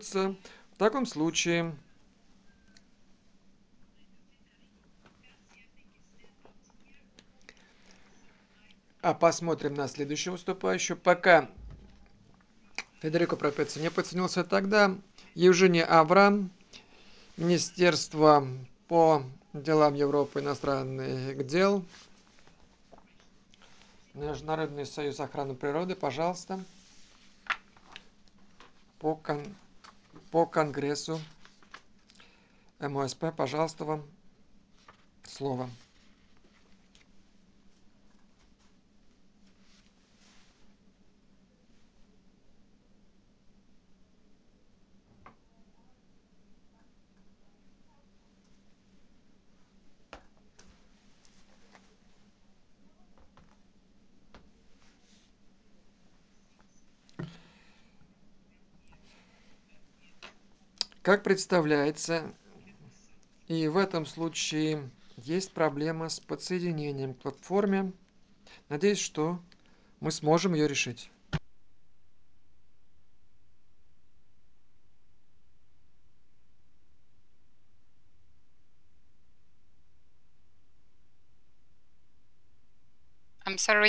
требуется. В таком случае посмотрим на следующего выступающего. Пока Федерико Пропецци не подтянулся, тогда Евгения Аврам, Министерство по делам Европы и иностранных дел, Международный союз охраны природы, пожалуйста, по, по Конгрессу МОСП, пожалуйста, вам слово. Как представляется, и в этом случае есть проблема с подсоединением к платформе. Надеюсь, что мы сможем ее решить. I'm sorry